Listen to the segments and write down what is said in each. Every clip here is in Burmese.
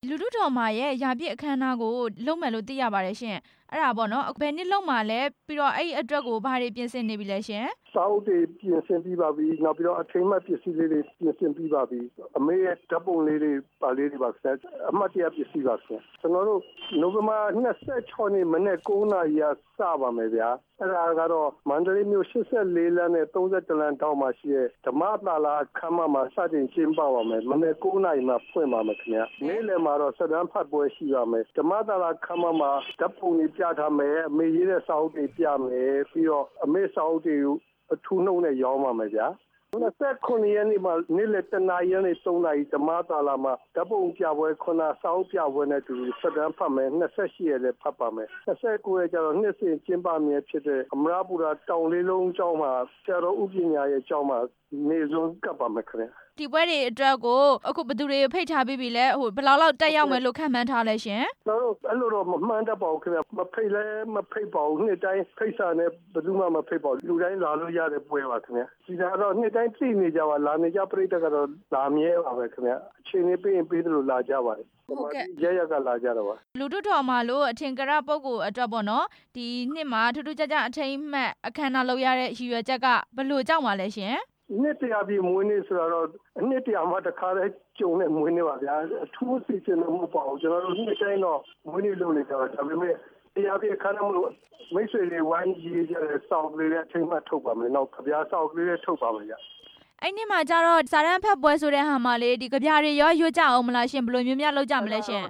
လူထုတော်မှာရဲ့ယာပြည့်အခမ်းအနားကိုလုပ်မယ်လို့သိရပါတယ်ရှင်အဲ့ဒါပေါ့နော်ဘယ်နှစ်လုံးမှာလဲပြီးတော့အဲ့အတွက်ကိုဘာတွေပြင်ဆင်နေပြီလဲရှင်စာအုပ်တွေပြင်ဆင်ပြီးပါပြီနောက်ပြီးတော့အထိမ်းအမှတ်ပစ္စည်းလေးတွေပြင်ဆင်ပြီးပါပြီအမေရဲ့ဓာတ်ပုံလေးတွေပါလေးတွေပါဆက်အမှတ်တရပစ္စည်းပါဆက်ကျွန်တော်တို့နိုဝင်ဘာ26နေ့မနေ့9နာရီစပါမယ်ဗျာအဲ့ဒါကတော့မန္တလေးမြို့84လမ်းနဲ့31လမ်းတောင်မှာရှိတဲ့ဓမ္မသာလာအခမ်းအနားမှာစတင်ကျင်းပပါမယ်မနေ့9နာရီမှာဖွင့်ပါမယ်ခင်ဗျာနေ့လယ်မှာတော့စတန်းဖတ်ပွဲရှိပါမယ်ဓမ္မသာလာအခမ်းအနားမှာဓာတ်ပုံတွေပြထားမယ်အမေရေးတဲ့စာအုပ်တွေပြမယ်ပြီးတော့အမေစာအုပ်တွေကိုအထူးနှုတ်နဲ့ရောင်းပါမယ်ဗျာ29ရက်နေ့မှာနေ့လယ်တနာရီနဲ့3နာရီဓမ္မသာလာမှာဓာတ်ပုံပြပွဲခုနစာအုပ်ပြပွဲနဲ့တူစတန်းဖတ်မယ်28ရက်လည်းဖတ်ပါမယ်29ရက်ကျတော့နှစ်စဉ်ကျင်းပမြဲဖြစ်တဲ့အမရပူရာတောင်လေးလုံးကျောင်းမှာဆရာတော်ဥပညာရဲ့ကျောင်းမှာနေဆုံးကပ်ပါမယ်ခင်ဗျာဒီပွဲတွေအတွက်ကိုအခုဘယ်သူတွေဖိတ်ထားပြီးပြီလဲဘယ်လောက်တက်ရောက်မယ်လို့ခန့်မှန်းထားလဲရှင်ကျွန်တော်အဲ့လိုတော့မမှန်းတတ်ပါဘူးခင်ဗျမဖိတ်လဲမဖိတ်ပါဘူးနှစ်တိုင်းဖိတ်စာနဲ့ဘယ်သူမှမဖိတ်ပါဘူးလူတိုင်းလာလို့ရတဲ့ပွဲပါခင်ဗျဒီကတော့နှစ်တိုင်းပြည့်နေကြပါလာနေကြပြိတ္တကတော့လာမြဲပါပဲခင်ဗျအချိန်လေးပြီးရင်ပြီးသလိုလာကြပါတယ်ဟုတ်ကဲ့ရကလာကြတော့ပါလူထုတော်မှာလို့အထင်ကရပုဂ္ဂိုလ်အတွက်ပေါ့နော်ဒီနှစ်မှာထူးထူးခြားခြားအထိမ်းအမှတ်အခမ်းအနားလုပ်ရတဲ့ရည်ရွယ်ချက်ကဘယ်လိုကြောင့်ပါလဲရှင်နှစ်တရာပြည့်မွေးနေ့ဆိုတော့နှစ်တရာမှာတစ်ခါတည်းကြုံတဲ့မွေးနေ့ပါဗျာအထူးစီစဉ်မှုပေါ့ကျွန်တော်တို့နှစ်တိုင်းတော့မွေးနေ့လုပ်နေကြတာဒါပေမဲ့တရားပြည့်ခါနမှုမိတ်ဆွေတွေဝိုင်းကြီးကြတဲ့စောင့်ကလေးနဲ့အချိန်မှထုတ်ပါမယ်နောက်ကြပြားစောင့်ကလေးနဲ့ထုတ်ပါမယ်ဗျာအဲ့ဒီမှာကျတော့စာရန်ဖတ်ပွဲဆိုတဲ့ဟာမှာလေဒီကြပြားတွေရောရွတ်ကြအောင်မလားရှင်ဘယ်လိုမျိုးများလုပ်ကြမလဲရှင်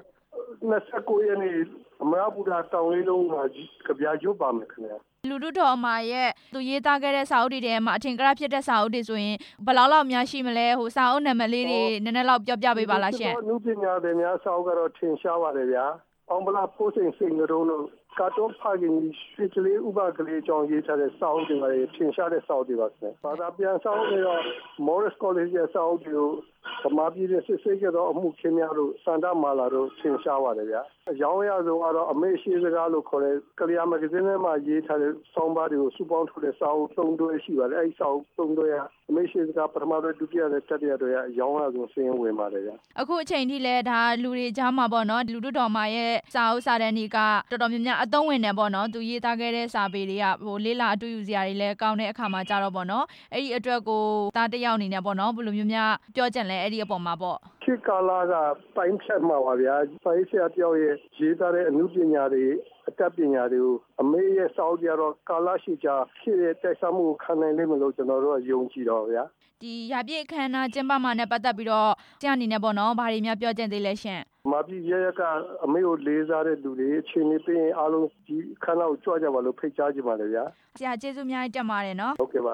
29ရက်နေ့အမရပူရာတောင်လေးလုံးမှာကြပြားရွတ်ပါမယ်ခင်ဗျာလူထုတော်မှာရဲ့သူရေးသားခဲ့တဲ့စာအုပ်တွေထဲမှာအထင်ကရဖြစ်တဲ့စာအုပ်တွေဆိုရင်ဘယ်လောက်များရှိမလဲစာအုပ်နာမည်လေးတွေနည်းနည်းလောက်ပြောပြပေးပါလားရှင်နုပညာတွေများစာအုပ်ကတော့ထင်ရှားပါတယ်ဗျာအောင်ဗလာပိုးစိန်စိန်တို့လို့ကာတွန်းဖခင်ရွှေကလေးဥပကလေးအကြောင်းရေးထားတဲ့စာအုပ်တွေပါထင်ရှားတဲ့စာအုပ်တွေပါဆက်ဘာသာပြန်စာအုပ်တွေတော့ Morris College ရဲ့စာအုပ်တွေကိုဗမာပြည်ရဲ့စစ်ဆေးကြတော့အမှုခင်းများလို့စန္ဒမာလာတို့ထင်ရှားပါတယ်ဗျာအကြောင်းအရာဆုံးကတော့အမေရှိစကားလို့ခေါ်တဲ့ကလျာမဂ္ဂဇင်းထဲမှာရေးထားတဲ့ဆောင်းပါးတွေကိုစုပေါင်းထုတ်တဲ့စာအုပ်3တွဲရှိပါတယ်အဲဒီစာအုပ်3တွဲကအမေရှိစကားပထမတွဲဒုတိယတွဲတတိယတွဲကအကြောင်းအရာဆုံးစင်းဝင်ပါတယ်ဗျာအခုအချိန်ထိလဲဒါလူတွေကြားမှာပေါ့နော်လူတို့တော်မှာရဲ့စာအုပ်စာတမ်းတွေကတော်တော်များများအသုံးဝင်နေပေါ့နော်သူရေးသားခဲ့တဲ့စာပေတွေကလေးလာအတူယူစရာတွေလဲကောင်းတဲ့အခါမှာကြတော့ပေါ့နော်အဲ့ဒီအတွက်ကိုသားတယောက်အနေနဲ့ပေါ့နော်ဘယ်လိုမျိုးများပြောချင်လဲအဲ့ဒီအပေါ်မှာပေါ့ခေတ်ကာလကပိုင်းဖြတ်မှာပါဗျာစာရေးဆရာတယောက်ရဲ့ရေးသားတဲ့အမှုပညာတွေအတတ်ပညာတွေကိုအမေရဲ့စာအုပ်ကြတော့ကာလရှိကြဖြစ်တဲ့တိုက်စားမှုကိုခံနိုင်လိမ့်မလို့ကျွန်တော်တို့ကယုံကြည်တော့ဗျာဒီရာပြည့်အခမ်းအနားကျင်းပမှာနဲ့ပတ်သက်ပြီးတော့ဆရာအနေနဲ့ပေါ့နော်ဘာတွေများပြောချင်သေးလဲရှင်မာပြည်ရကအမေကိုလေးစားတဲ့လူတွေအချိန်လေးပြီးရင်အားလုံးဒီခန်းလောက်ကြွကြပါလို့ဖိတ်ကြားကြပါလေဗျာဆရာကျေးဇူးအများကြီးတင်ပါတယ်နော်ဟုတ်ကဲ့ပါ